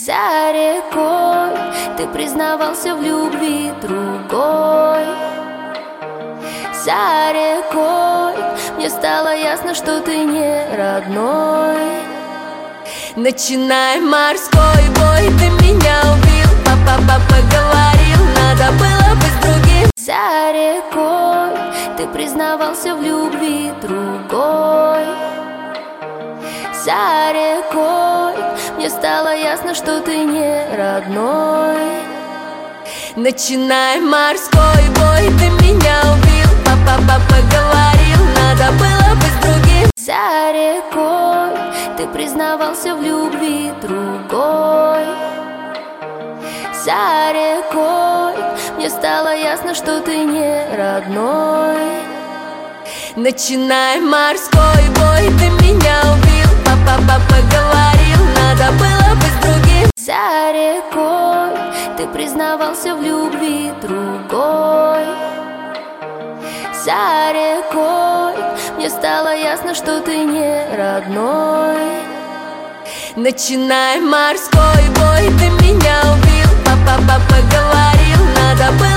За рекой ты признавался в любви другой. За рекой мне стало ясно, что ты не родной. Начинай морской бой, ты меня убил. Папа говорил, надо было быть другим. За рекой ты признавался в любви другой. За рекой мне стало ясно, что ты не родной. Начинай морской бой, ты меня убил. Папа говорил, надо было быть другим. За рекой ты признавался в любви другой. За рекой мне стало ясно, что ты не родной. Начинай морской бой, ты меня убил. Папа говорил, надо было быть другим. За рекой ты признавался в любви другой. За рекой мне стало ясно, что ты не родной. Начинай морской бой, ты меня убил. Папа говорил, надо было